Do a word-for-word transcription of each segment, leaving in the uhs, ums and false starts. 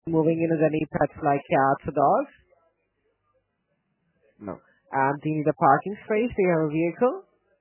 moving in with any pets like cats or dogs? No. And do you need a parking space? Do you have a vehicle?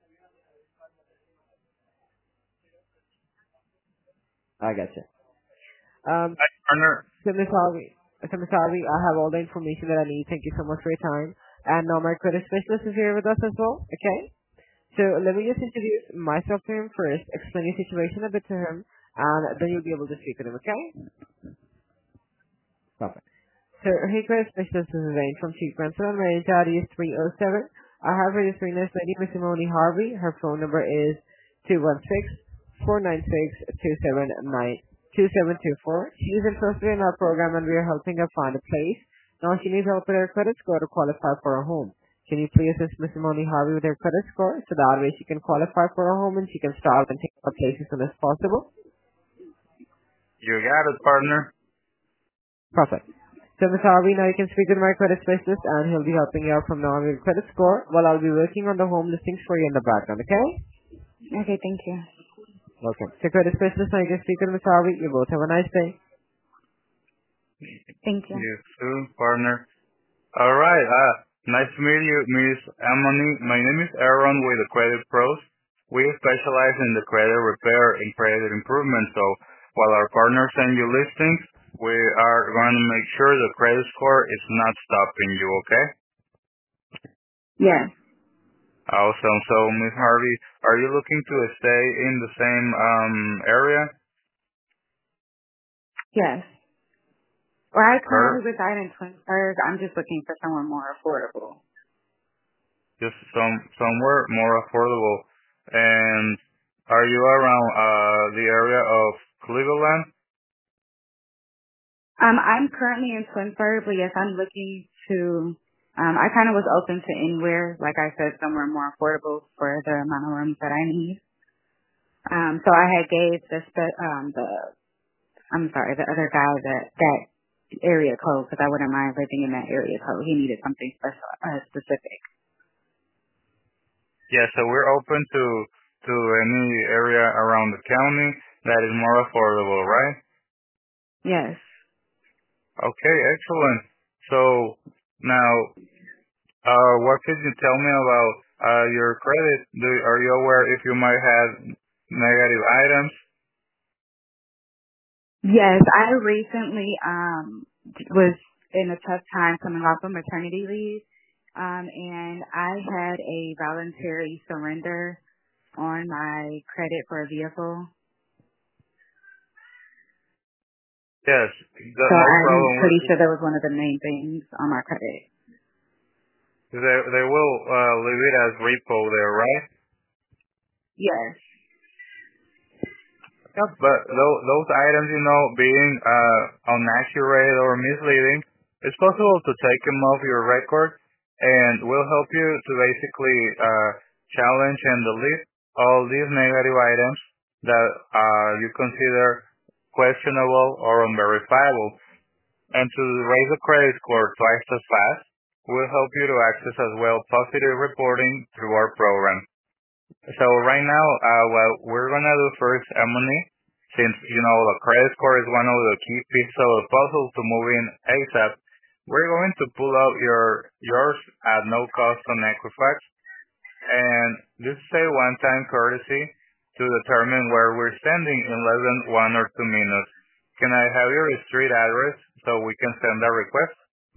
I gotcha. Um, Hi, partner. so Miss Harvey, so Miss Harvey, I have all the information that I need. Thank you so much for your time. And now my credit specialist is here with us as well. Okay. So let me just introduce myself to him first, explain your situation a bit to him, and then you'll be able to speak with him. Okay. Perfect. So hey, credit specialist is Elaine from Chief Rental. My identity is three oh seven. I have her registering this lady, Miss Simone Harvey. Her phone number is two one six, four nine six, two seven nine two seven two four. She is interested in our program and we are helping her find a place. Now she needs help with her credit score to qualify for a home. Can you please assist Miss Simone Harvey with her credit score so that way she can qualify for a home and she can start and take a place as soon as possible? You got it, partner. Perfect. So, Miss Harvey, now you can speak with my credit specialist and he'll be helping you out from now on with your credit score while I'll be working on the home listings for you in the background, okay? Okay, thank you. Welcome. So, credit specialist, now you can speak with Miss Harvey. You both have a nice day. Thank you. You too, partner. All right. Uh, nice to meet you, Miss Emily. My name is Aaron with the Credit Pros. We specialize in the credit repair and credit improvement. So while our partners send you listings, we are going to make sure the credit score is not stopping you. Okay? Yes, Awesome. So, Miss Harvey, are you looking to stay in the same um area? yes. Well, I Her? currently reside in Twinsburg. I'm just looking for somewhere more affordable. Just some somewhere more affordable. And are you around uh the area of Cleveland? Um, I'm currently in Twinsburg, but yes, I'm looking to. Um, I kind of was open to anywhere, like I said, somewhere more affordable for the amount of rooms that I need. Um, so I had gave the spe- um the I'm sorry the other guy that that area code because I wouldn't mind living in that area code. He needed something special, uh, specific. Yeah, so we're open to to any area around the county that is more affordable, right? Yes. Okay, excellent. So now, uh, what could you tell me about uh your credit? Do, are you aware if you might have negative items? Yes, I recently um was in a tough time coming off of maternity leave. Um and I had a voluntary surrender on my credit for a vehicle. Yes, So th- no I'm problem. pretty sure that was one of the main things on my credit. They they will uh, leave it as repo there, right? Yes. Yep. But those those items, you know, being uh inaccurate or misleading, it's possible to take them off your record, and will help you to basically uh challenge and delete all these negative items that uh you consider questionable or unverifiable. And to raise the credit score twice as fast will help you to access as well positive reporting through our program. So right now, uh, what we're gonna do first, Emily, since you know the credit score is one of the key pieces of the puzzle to move in ASAP, we're going to pull out your yours at no cost on Equifax, and this is a one-time courtesy to determine where we're standing in less than one or two minutes. Can I have your street address so we can send a request?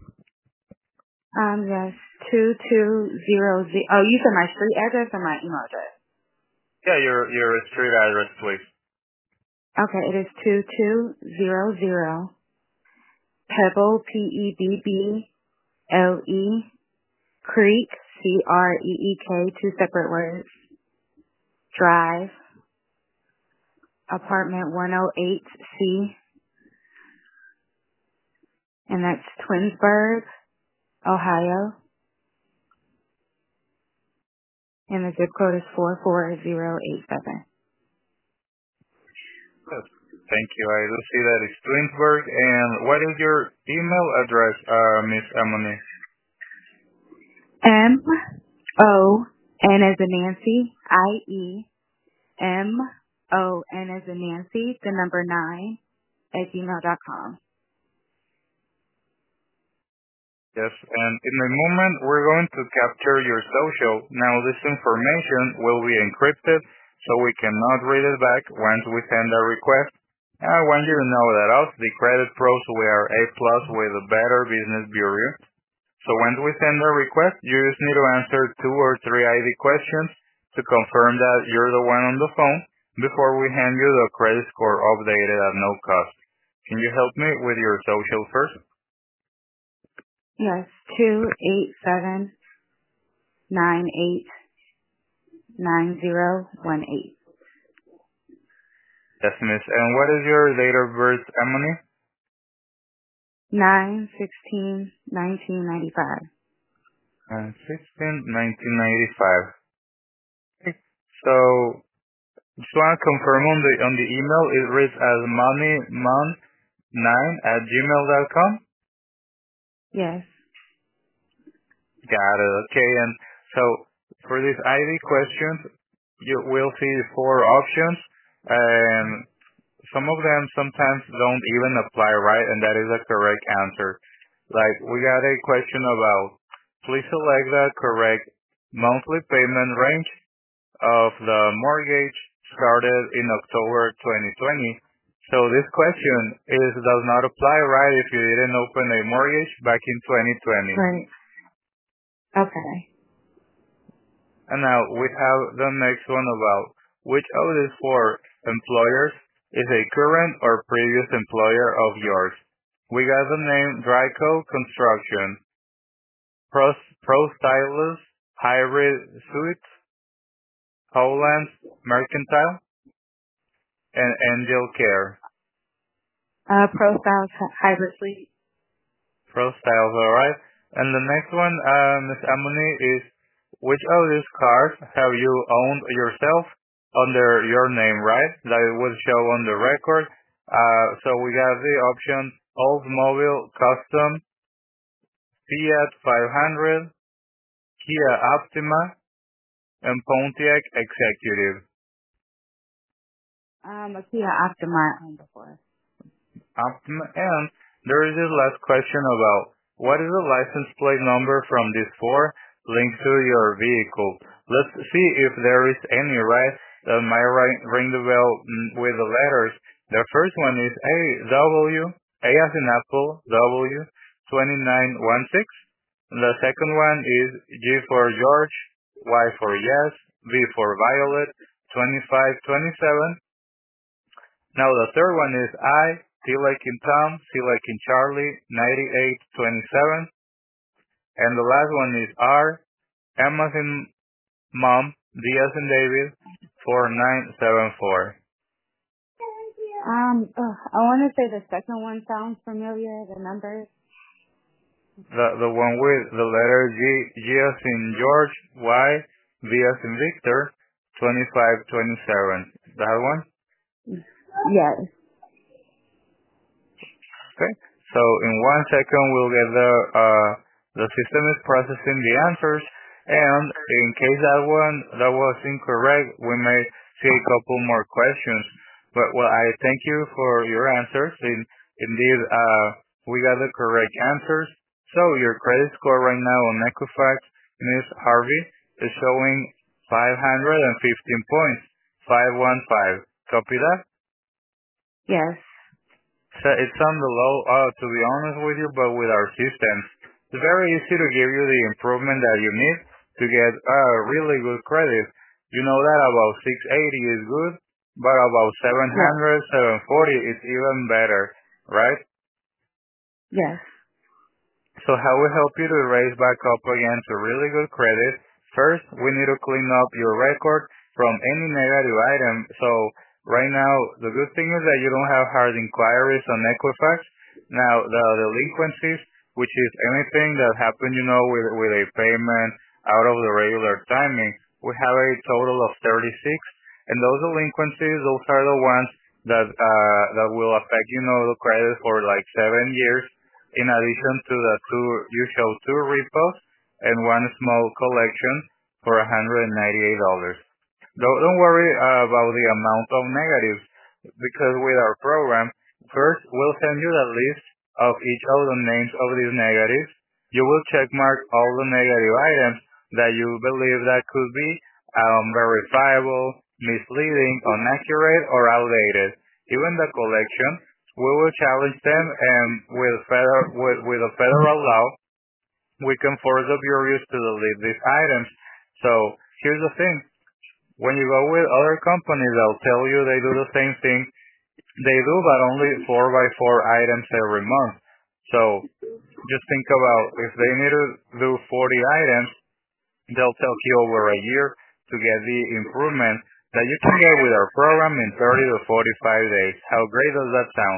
Um yes. Two two zero zero oh, you said my street address or my email address? Yeah, your your street address, please. Okay, it is two two zero zero Pebble P E B B L E Creek, C R E E K, two separate words, Drive, apartment one oh eight C, and that's Twinsburg, Ohio, and the zip code is four four zero eight seven. Yes. Thank you. I do see that it's Twinsburg. And what is your email address, uh, Miss Emily? M O N as in Nancy, I E M O N as in Nancy, the number nine at gmail dot com. Yes, and in a moment we're going to capture your social. Now this information will be encrypted so we cannot read it back once we send a request. I want you to know that us, the Credit Pros, we are A plus with a Better Business Bureau. So once we send a request, you just need to answer two or three I D questions to confirm that you're the one on the phone before we hand you the credit score updated at no cost. Can you help me with your social first? Yes, two eight seven nine eight nine zero one eight. Yes, miss. And what is your date of birth, Emily? Nine sixteen nineteen ninety five. Uh, sixteen, nineteen ninety-five. Okay. So, just want to confirm on the on the email, it reads as moneymon nine at gmail dot com. Yes. Got it. Okay. And so, for these I D questions, you will see four options, and some of them sometimes don't even apply, right? And that is a correct answer. Like, we got a question about, please select the correct monthly payment range of the mortgage started in October twenty twenty. So this question is does not apply, right, if you didn't open a mortgage back in twenty twenty. Right. Okay. And now we have the next one about which of these four employers is a current or previous employer of yours. We got the name Dryco Construction, Pro, Pro Stylus, Hybrid Suites, Holland Mercantile, and Angel Care. Uh, Profile Hybrid Suite. Pro Styles, alright. And the next one, uh, Miss Emily, is which of these cars have you owned yourself under your name, right? That it will show on the record. Uh, so we got the option Oldsmobile Custom, Fiat five hundred, Kia Optima, and Pontiac Executive. Um, a Kia Optima I owned before. Optima. And there is this last question about what is the license plate number from these four linked to your vehicle. Let's see if there is any, right, that might ring, ring the bell with the letters. The first one is A W, A as in Apple, W twenty-nine sixteen. The second one is G for George, Y for Yes, V for Violet, twenty-five twenty-seven. Now the third one is I, T like in Tom, C like in Charlie, ninety-eight twenty-seven. And the last one is R, M as in Mom, D as in David, four nine seven four. Um, ugh, I want to say the second one sounds familiar, the numbers. The the one with the letter G, G as in George, Y, V as in Victor, twenty-five twenty-seven. That one? Yes. Okay. So in one second we'll get the uh the system is processing the answers, and in case that one that was incorrect, we may see a couple more questions. But well, I thank you for your answers. In, indeed, uh, we got the correct answers. So your credit score right now on Equifax, Miss Harvey, is showing five hundred fifteen points, five one five. Copy that? Yes. So it's on the low, uh, to be honest with you, but with our systems, it's very easy to give you the improvement that you need to get uh, really good credit. You know that about six eighty is good, but about seven hundred, Yes. seven forty is even better, right? Yes. So how we help you to raise back up again to really good credit? First, we need to clean up your record from any negative item. So right now, the good thing is that you don't have hard inquiries on Equifax. Now, the delinquencies, which is anything that happened, you know, with, with a payment out of the regular timing, we have a total of thirty-six. And those delinquencies, those are the ones that, uh, that will affect, you know, the credit for like seven years. In addition to the two, you show two repos and one small collection for one hundred ninety-eight dollars. Don't, don't worry uh, about the amount of negatives, because with our program, first we'll send you the list of each of the names of these negatives. You will check mark all the negative items that you believe that could be unverifiable, misleading, inaccurate, or outdated. Even the collection, we will challenge them, and with, federal, with, with a federal law, we can force the bureaus to delete these items. So here's the thing. When you go with other companies, they'll tell you they do the same thing. They do, but only four by four items every month. So just think about if they need to do forty items, they'll take you over a year to get the improvement that you can get with our program in thirty to forty-five days. How great does that sound?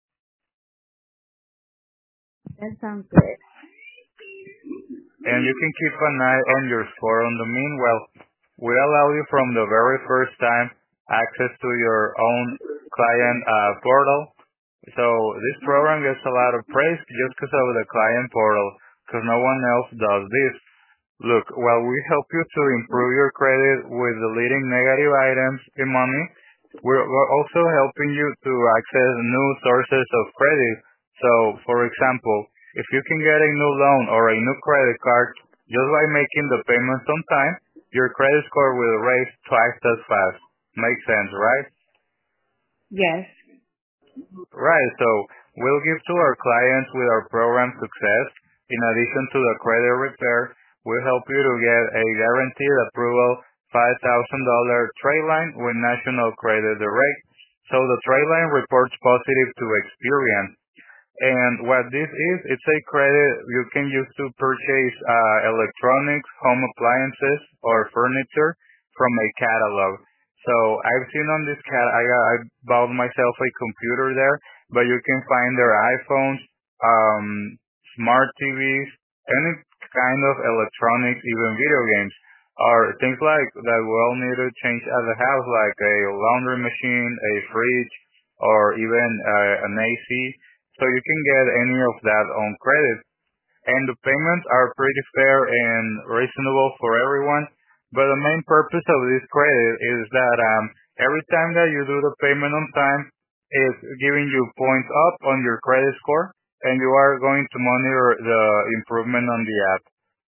That sounds good. And you can keep an eye on your score. On the meanwhile, we allow you from the very first time access to your own client uh, portal. So this program gets a lot of praise just because of the client portal, because no one else does this. Look, while we help you to improve your credit with deleting negative items in money, we're, we're also helping you to access new sources of credit. So, for example, if you can get a new loan or a new credit card just by making the payments on time, your credit score will raise twice as fast. Makes sense, right? Yes. Right, so we'll give to our clients with our program success, in addition to the credit repair, we'll help you to get a guaranteed approval five thousand dollars trade line with National Credit Direct. So the trade line reports positive to Experian. And what this is, it's a credit you can use to purchase uh, electronics, home appliances, or furniture from a catalog. So I've seen on this cat, I, I bought myself a computer there, but you can find their iPhones, um, smart T Vs, any kind of electronics, even video games, or things like that we all need to change at the house, like a laundry machine, a fridge, or even uh, an A C. So you can get any of that on credit. And the payments are pretty fair and reasonable for everyone. But the main purpose of this credit is that um, every time that you do the payment on time, it's giving you points up on your credit score, and you are going to monitor the improvement on the app.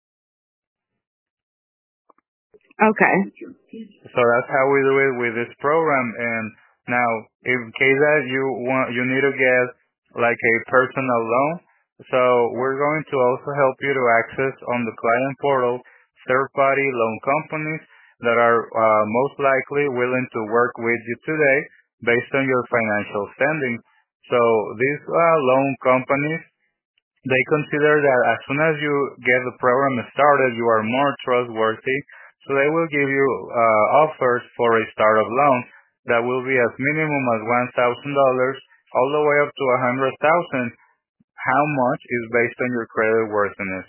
Okay. So that's how we do it with this program. And now, in case that you want, you need to get like a personal loan. So we're going to also help you to access on the client portal third-party loan companies that are uh, most likely willing to work with you today based on your financial standing. So these uh, loan companies, they consider that as soon as you get the program started, you are more trustworthy. So they will give you uh, offers for a startup loan that will be as minimum as one thousand dollars all the way up to one hundred thousand dollars. How much is based on your credit worthiness.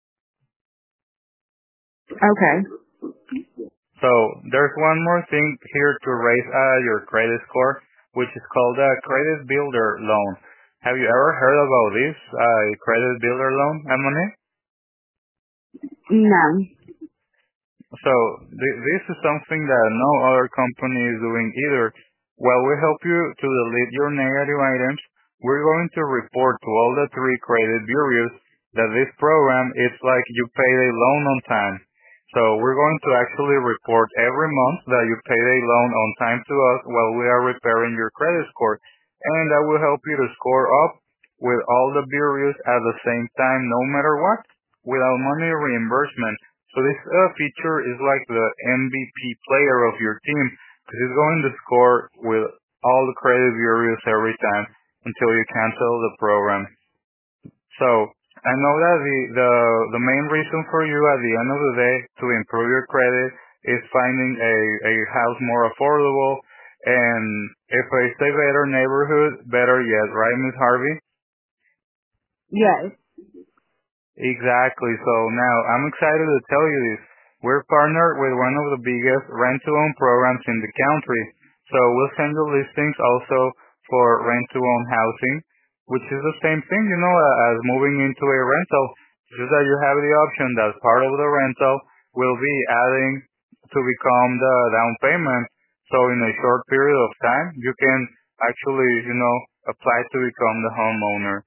Okay. So there's one more thing here to raise uh, your credit score, which is called a credit builder loan. Have you ever heard about this uh, credit builder loan, Emily? No. So th- this is something that no other company is doing either. While we help you to delete your negative items, we're going to report to all the three credit bureaus that this program is like you paid a loan on time. So we're going to actually report every month that you paid a loan on time to us while we are repairing your credit score. And that will help you to score up with all the bureaus at the same time, no matter what, without money reimbursement. So this uh, feature is like the M V P player of your team, because it's going to score with all the credit bureaus every time until you cancel the program. So I know that the, the the main reason for you at the end of the day to improve your credit is finding a, a house more affordable, and if it's a better neighborhood, better yet, right, Miss Harvey? Yes. Exactly. So now I'm excited to tell you this. We're partnered with one of the biggest rent-to-own programs in the country. So we'll send you listings also for rent-to-own housing, which is the same thing, you know, as moving into a rental. Just that you have the option that part of the rental will be adding to become the down payment. So in a short period of time, you can actually, you know, apply to become the homeowner.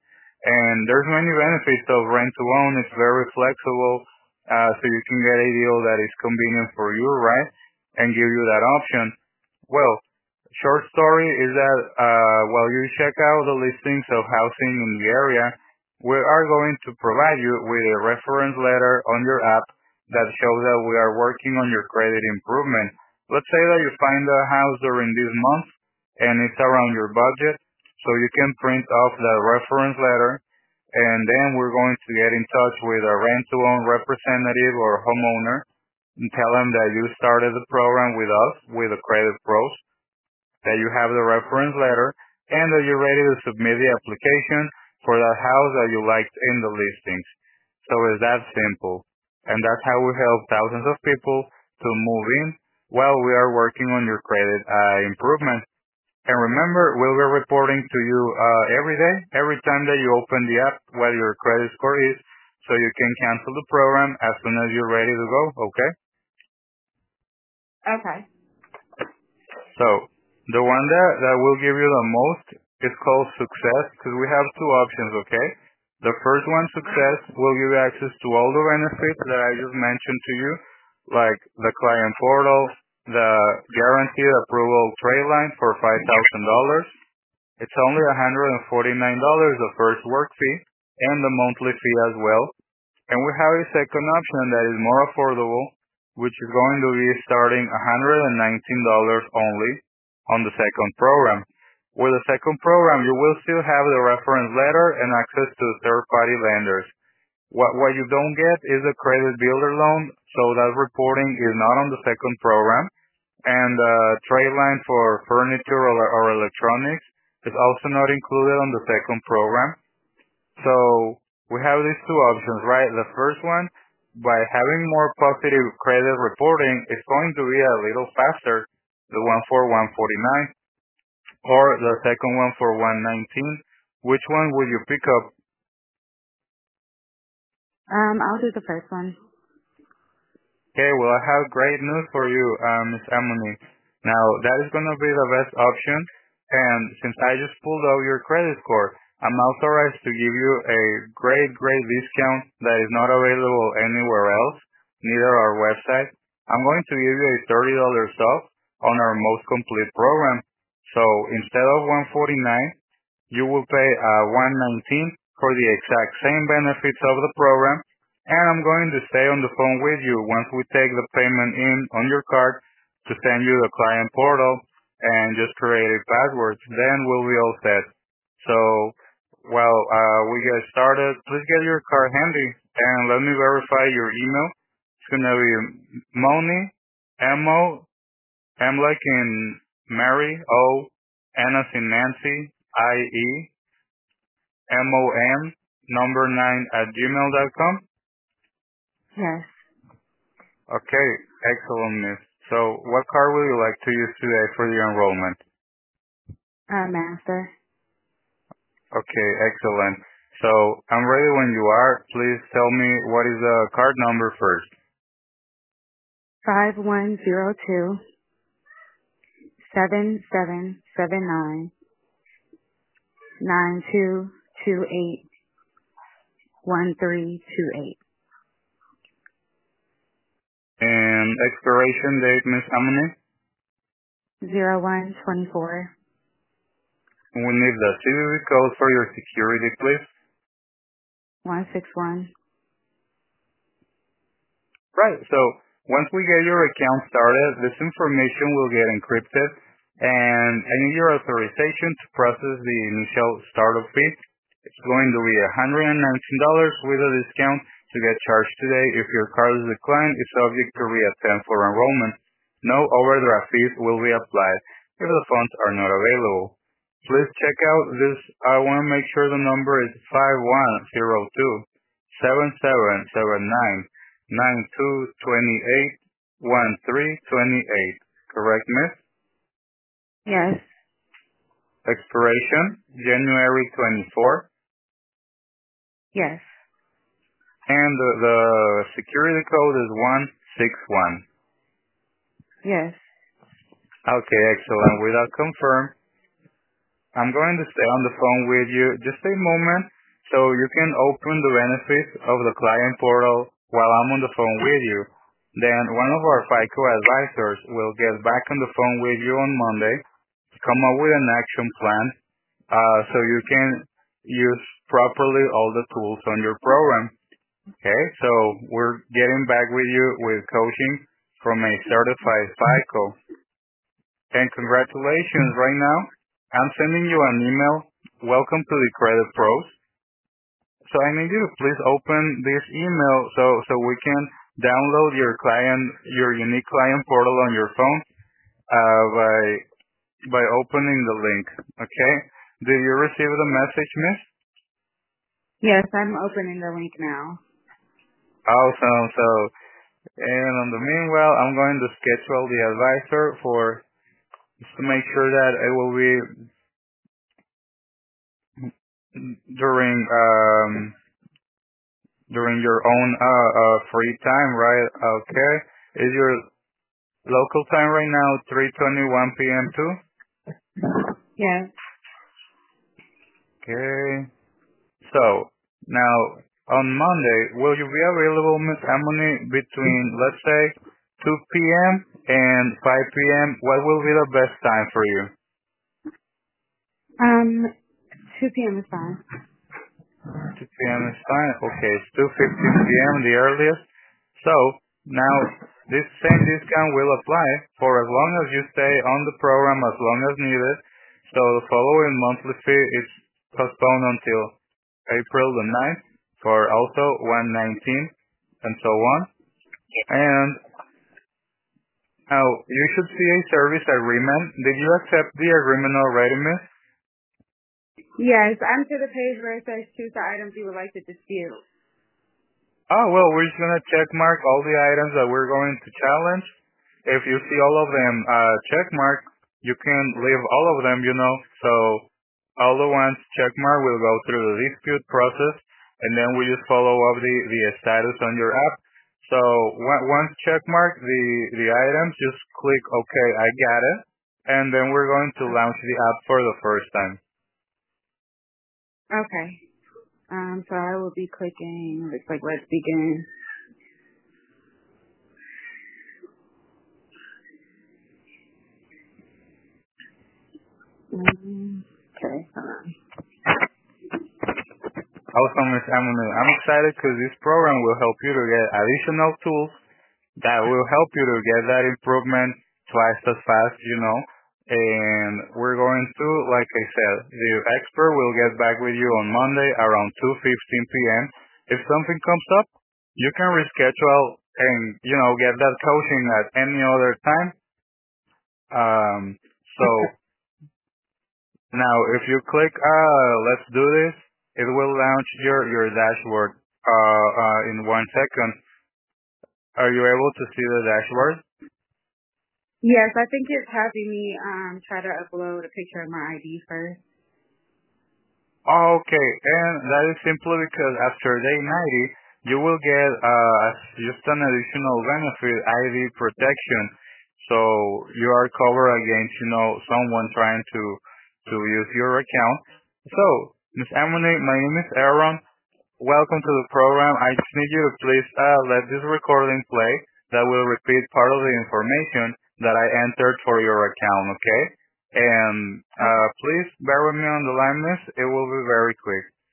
And there's many benefits of rent to own. It's very flexible, uh, so you can get a deal that is convenient for you, right? And give you that option. Well, short story is that uh, while you check out the listings of housing in the area, we are going to provide you with a reference letter on your app that shows that we are working on your credit improvement. Let's say that you find a house during this month and it's around your budget, so you can print off that reference letter, and then we're going to get in touch with a rent-to-own representative or homeowner and tell them that you started the program with us, with the Credit Pros, that you have the reference letter, and that you're ready to submit the application for that house that you liked in the listings. So it's that simple. And that's how we help thousands of people to move in while we are working on your credit uh, improvement. And remember, we'll be reporting to you uh, every day, every time that you open the app, what your credit score is, so you can cancel the program as soon as you're ready to go, okay? Okay. So, the one that, that will give you the most is called Success, because we have two options, okay? The first one, Success, will give you access to all the benefits that I just mentioned to you, like the client portal, the guaranteed approval trade line for five thousand dollars. It's only one hundred forty-nine dollars the first work fee, and the monthly fee as well. And we have a second option that is more affordable, which is going to be starting one hundred nineteen dollars only on the second program. With the second program, you will still have the reference letter and access to third-party lenders. What, what you don't get is a credit builder loan, so that reporting is not on the second program. And the trade line for furniture or, or electronics is also not included on the second program. So we have these two options, right? The first one, by having more positive credit reporting, is going to be a little faster, the one for one forty-nine, or the second one for one nineteen. Which one would you pick up? Um, I'll do the first one. Okay, well, I have great news for you, uh, Miss Emily. Now, that is going to be the best option, and since I just pulled out your credit score, I'm authorized to give you a great, great discount that is not available anywhere else, neither our website. I'm going to give you a thirty dollars off on our most complete program. So instead of one forty-nine, you will pay uh, one nineteen for the exact same benefits of the program, and I'm going to stay on the phone with you once we take the payment in on your card to send you the client portal and just create a password. Then we'll be all set. So while uh, we get started, please get your card handy and let me verify your email. It's going to be Moni, M O, M like in Mary, O, N as in Nancy, I E, M O N, number nine at gmail dot com. Yes. Okay, excellent, miss. So what card would you like to use today for the enrollment? Uh, master. Okay, excellent. So I'm ready when you are. Please tell me what is the card number first. Five one zero two seven seven seven nine nine two two eight one three two eight. And expiration date, Miss Amani? Zero one twenty four. We need the C V V code for your security, please. One six one. Right, so once we get your account started, this information will get encrypted, and I need your authorization to process the initial startup fee. It's going to be one hundred nineteen dollars with a discount to get charged today. If your card is declined, it's subject to reattempt for enrollment. No overdraft fees will be applied if the funds are not available. Please check out this. I want to make sure the number is five one zero two seven seven seven nine nine two two eight one three two eight. Correct, miss? Yes. Expiration, January twenty-fourth. Yes. And the, the security code is one six one. Yes. Okay, excellent. With that confirmed, I'm going to stay on the phone with you just a moment So you can open the benefits of the client portal while I'm on the phone with you. Then one of our FICO advisors will get back on the phone with you on Monday, come up with an action plan, uh, so you can use properly all the tools on your program. Okay, so we're getting back with you with coaching from a certified FICO. And congratulations right now. I'm sending you an email. Welcome to the Credit Pros. So I need you to please open this email so, so we can download your client, your unique client portal on your phone, uh, by, by opening the link. Okay? Did you receive the message, miss? Yes, I'm opening the link now. Awesome. So, and on the meanwhile, I'm going to schedule the advisor for, just to make sure that it will be during, um, during your own, uh, uh, free time, right? Okay. Is your local time right now three twenty-one p m too? Yes. Okay. So, now, on Monday, will you be available, Miss Emily, between, let's say, two p m and five p m? What will be the best time for you? Um, two p m is fine. two p m is fine. Okay, it's two fifteen p m the earliest. So, now, this same discount will apply for as long as you stay on the program as long as needed. So the following monthly fee is postponed until April the ninth for also one nineteen and so on. And now, you should see a service agreement. Did you accept the agreement already, miss? Yes, I'm to the page where it says choose the items you would like to dispute. Oh, well, we're just going to check mark all the items that we're going to challenge. If you see all of them uh, check mark, you can leave all of them, you know. So all the ones check mark will go through the dispute process, and then we just follow up the, the status on your app. So on- once check mark the, the items, just click OK, I got it. And then we're going to launch the app for the first time. Okay. Um, so I will be clicking, looks like let's begin. Um, okay, hold on. Also, Miss Emily, I'm excited because this program will help you to get additional tools that will help you to get that improvement twice as fast, you know. And we're going to, like I said, the expert will get back with you on Monday around two fifteen p m If something comes up, you can reschedule and, you know, get that coaching at any other time. Um, so now if you click, uh, let's do this, it will launch your, your dashboard, uh, uh, in one second. Are you able to see the dashboard? Yes, I think it's having me um try to upload a picture of my I D first. Okay, and that is simply because after day ninety, you will get uh, just an additional benefit, I D protection. So you are covered against, you know, someone trying to to use your account. So, Miss Emily, my name is Aaron. Welcome to the program. I just need you to please uh, let this recording play. That will repeat part of the information that I entered for your account, okay? And uh, Okay. please bear with me on the line, miss. It will be very quick.